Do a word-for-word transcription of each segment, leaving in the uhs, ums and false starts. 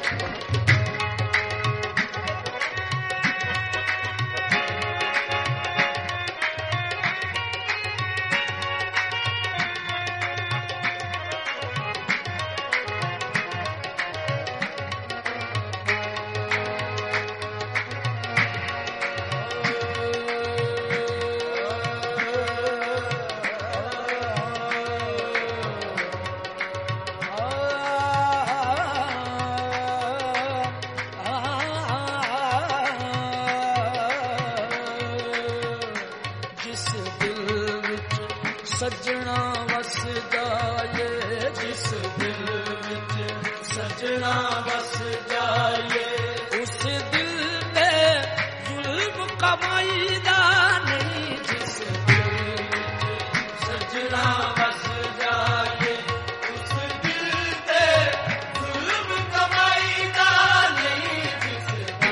ਸੱਜਣਾ ਵਸਦਾ ਏ, ਜਿਸ ਦਿਲ ਵਿੱਚ ਸੱਜਣਾ ਵਸ ਜਾਏ, ਉਸ ਦਿਲ ਤੇ ਜ਼ੁਲਮ ਕਮਾਈ ਦਾ ਨਹੀਂ। ਜਿਸ ਦਿਲ ਵਿੱਚ ਸੱਜਣਾ ਵਸ ਜਾਏ, ਉਸ ਦਿਲ ਤੇ ਜ਼ੁਲਮ ਕਮਾਈ ਦਾ ਨਹੀਂ। ਜਿਸ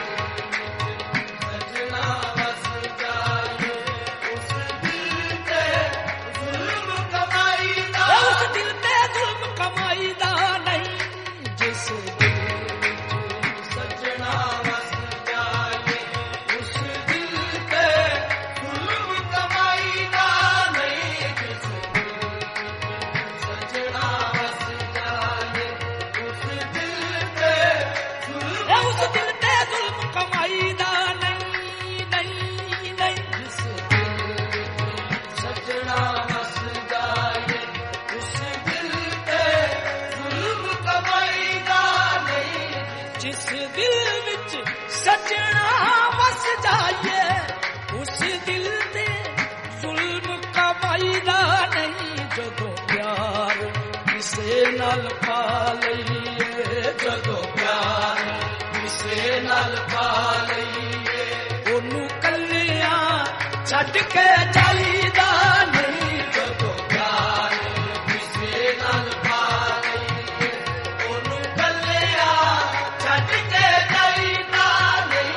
ਦਿਲ ਵਿੱਚ ਸੱਜਣਾ ਵਸ ਜਾਏ, ਉਸ ਦਿਲ ਤੇ ਜ਼ੁਲਮ ਕਮਾਈ ਦਾ, ਉਸ ਦਿਲ ਤੇ ਜ਼ੁਲਮ ਕਮਾਈ ਦਾ ਨਹੀਂ। ਜਿਸ ਦਿਲ ਵਿੱਚ ਸੱਜਣਾ ਵਸ ਜਾਏ, ਉਸ ਦਿਲ ਤੇ ਜ਼ੁਲਮ ਕਮਾਈ ਦਾ ਨਹੀਂ। ਜਿਸ ਦਿਲ ਵਿੱਚ ਸੱਜਣਾ ਵਸ ਜਾਏ, ਉਸ ਦਿਲ ਤੇ ਜ਼ੁਲਮ, ਉਸ ਦਿਲ ਤੇ ਜ਼ੁਲਮ ਕਮਾਈ ਦਾ ਨਹੀਂ, ਨਹੀਂ, ਨਹੀਂ। ਜਿਸ ਦਿਲ ਵਿੱਚ ਸੱਜਣਾ ਵਸ ਜਾਏ, ਉਸ ਦਿਲ ਤੇ ਜ਼ੁਲਮ ਕਮਾਈ ਦਾ ਨਹੀਂ। ਜਿਸ ਦਿਲ ਵਿੱਚ ਸੱਜਣਾ ਵਸ ਜਾਏ, ਉਸ ਦਿਲ ਤੇ ਜ਼ੁਲਮ ਕਮਾਈ ਦਾ ਨਹੀਂ। ਜਦੋਂ ਪਿਆਰ ਕਿਸੇ ਨਾਲ ਪਾ ਲਈਏ, ਜਦੋਂ ਪਿਆਰ ਕਿਸੇ ਨਾਲ ਪਾ ਲਈਏ, ਉਹਨੂੰ ਕੱਲਿਆਂ ਛੱਡ ਕੇ ਜਾਈਦਾ ਨਹੀਂ। ਜਦੋਂ ਪਿਆਰ ਕਿਸੇ ਨਾਲ ਪਾ ਲਈਏ, ਉਹਨੂੰ ਕੱਲਿਆਂ ਛੱਡ ਕੇ ਜਾਈਦਾ ਨਹੀਂ।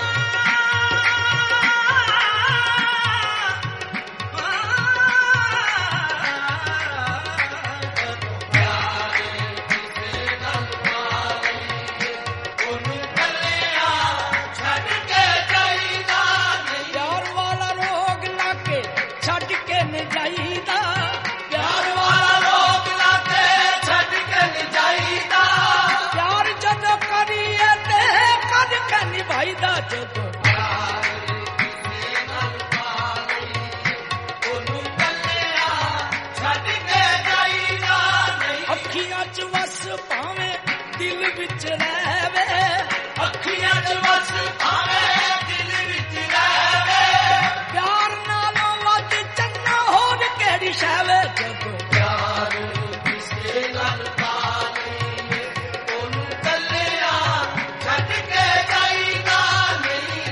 ਜਦੋਂ ਪਿਆਰ ਕਿਸੇ ਨਾਲ ਪਾ ਲਈਏ, ਉਹਨੂੰ ਕੱਲਿਆਂ ਛੱਡ ਕੇ ਜਾਈਦਾ ਨਹੀਂ। ਪਿਆਰ ਵਾਲਾ ਰੋਗ ਲਾ ਕੇ ਛੱਡ ਕੇ ਨਹੀਂ ਜਾਈਦਾ, ਪਿਆਰ ਵਾਲਾ ਰੋਗ ਲਾ ਕੇ ਛੱਡ ਕੇ ਨਹੀਂ ਜਾਈਦਾ। ਪਿਆਰ ਜਦੋਂ ਕਰੀਏ ਤੇ ਕਦ ਕੇ ਨਿਭਾਈਦਾ। ਜਦੋਂ ਪਿਆਰ ਕਿਸੇ ਨਾਲ ਪਾ ਲਈਏ, ਉਹਨੂੰ ਕੱਲਿਆਂ ਛੱਡ ਕੇ ਜਾਈਦਾ ਨਹੀਂ। ਅੱਖੀਆਂ 'ਚ ਵਸ ਭਾਵੇਂ ਦਿਲ ਵਿੱਚ ਰਹਿਵੇ, ਅੱਖੀਆਂ 'ਚ ਵਸ ਭਾਵੇਂ ਦਿਲ ਵਿੱਚ ਰਹਿਵੇ, ਪਿਆਰ ਨਾਲੋਂ ਵੱਧ ਚੰਗਾ ਹੋਰ ਕਿਹੜੀ ਸ਼ੈ ਵੇ। ਜਦੋਂ ਪਿਆਰ ਕਿਸੇ ਨਾਲ ਪਾ ਲਈਏ, ਉਹਨੂੰ ਕੱਲਿਆਂ ਛੱਡ ਕੇ ਜਾਈਦਾ ਨਹੀਂ।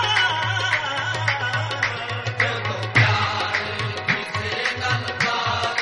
ਜਦੋਂ ਪਿਆਰ ਕਿਸੇ ਨਾਲ ਪਾ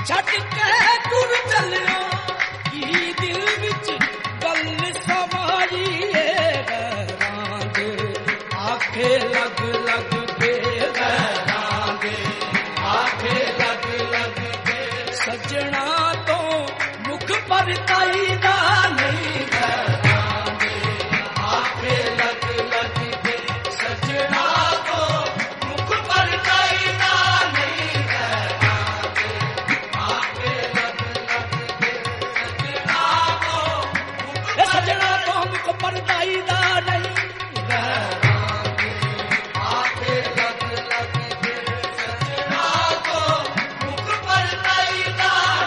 ਛੱਡ ਕੇ ਤੁਰ ਚੱਲਿਆ ਕੀ ਦਿਲ ਵਿੱਚ ਗੱਲ ਸਮਾਈ ਏ ਗੈਰਾਂ ਦੇ ਆਖੇ ਲੱਗ ਲੱਗ ਕੇ ਗੈਰਾਂ ਦੇ ਆਖੇ ਲੱਗ ਲੱਗ ਕੇ ਸੱਜਣਾ ਤੋਂ ਮੁਖ ਪਰਤਾਈ ਦਾ ਨਹੀਂ ਗੈਰਾਂ ਦੇ ਆਖੇ ਲੱਗ ਲੱਗ ਕੇ ਸੱਜਣਾ ਤੋਂ ਮੁਖ ਪਰਤਾਈ ਦਾ ਨਹੀਂ ਗੈਰਾਂ ਦੇ ਆਖੇ ਲੱਗ ਲੱਗ ਕੇ ਸੱਜਣਾ ਤੋਂ ਮੁਖ ਸੱਜਣਾ ਤੋਂ ਮੁਖ ਪਰਤਾਈ ਦਾ ਨਹੀਂ ਗੈਰਾਂ ਦੇ ਆਖੇ ਲੱਗ ਲੱਗ ਕੇ ਸੱਜਣਾ ਤੋਂ ਮੁਖ ਪਰਤਾਈ ਦਾ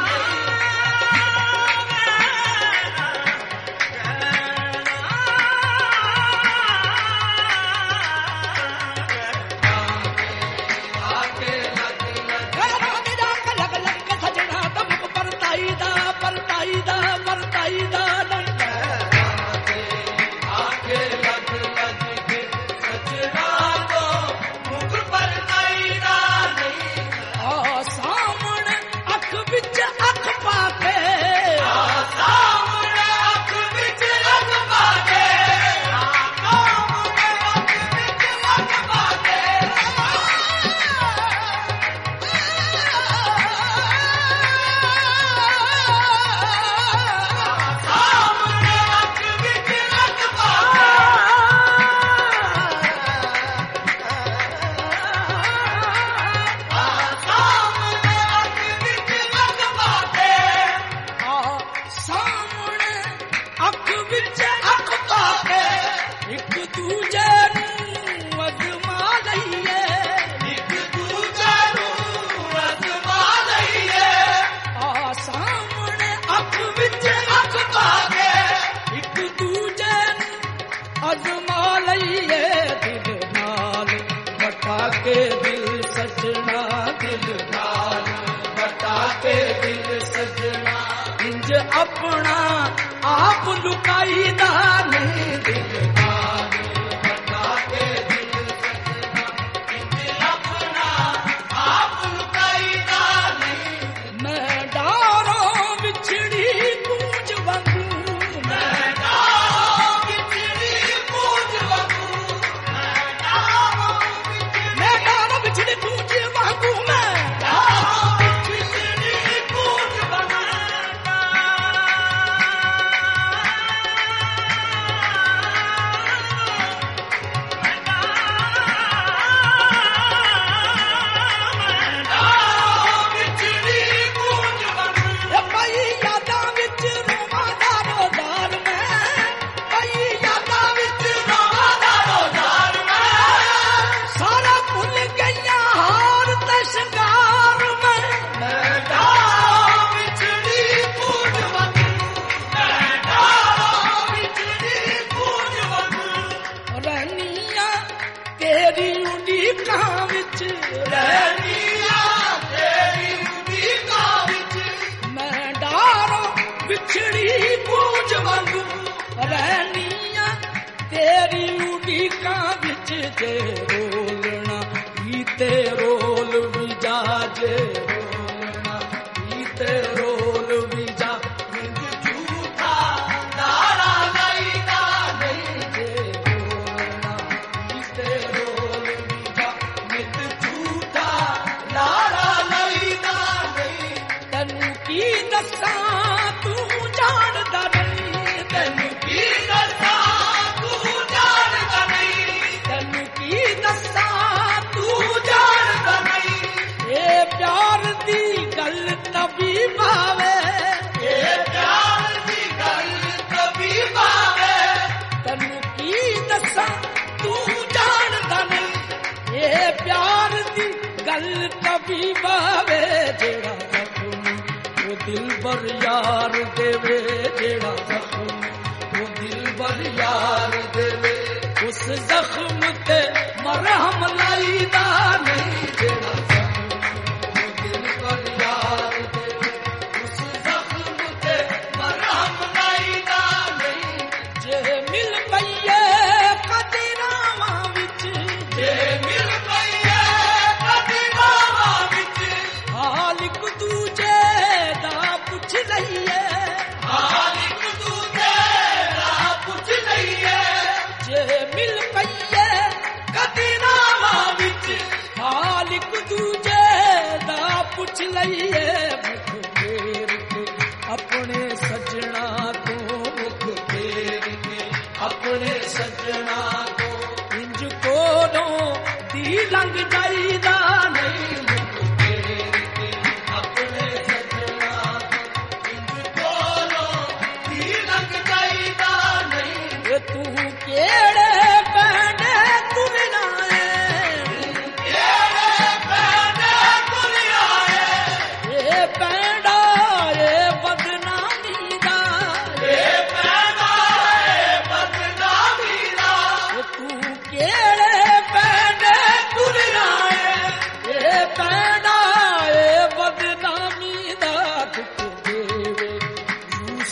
अपना आप लुकाई दा नहीं दिल नाल बता के दिल सजना इंज अपना आप लुकाई दा नहीं मैं डारो बिछड़ी पूज वांगू मैं डारो बिछड़ी पूज वांगू मैं डारो मैं डारो बिछड़ी पूज वांगू मैं डारो बिछड़ी पूज वांगू जे रोलना गीते रोल भी जा जे रोलना गीते रोल भी जा झूठा नारा नहीं का नहीं जे रोलना गीते रोल भी जा मित झूठा नारा नहीं का नहीं तन की दसा तू जानदा नहीं तन की दसा प्यार दी गल तभी भावे ये प्यार दी गल तभी भावे तन्नू की दसा तू जानदा नहीं ये प्यार दी गल तभी भावे जेड़ा जख्म वो दिल भर यार देवे जेड़ा जख्म वो दिल भर यार देवे उस जख्म ते मरहम लाईदा नहीं जेड़ा मिल पईए कदी बावा विच हाल एक दूजे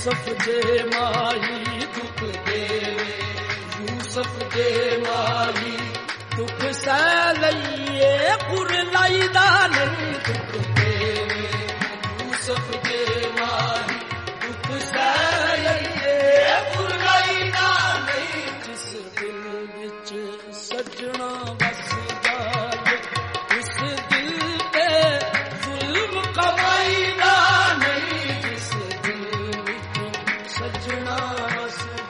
यूसुफ जे माही दुख देवे यूसुफ जे माही दुख सह लईए कुरलाईदा नहीं दुख देवे यूसुफ जे माही दुख सह लईए कुरलाईदा नहीं जिस दिल विच सजना बस जाए उस दिल ते जुल्म कमाईदा नहीं जिस दिल विच सजना बस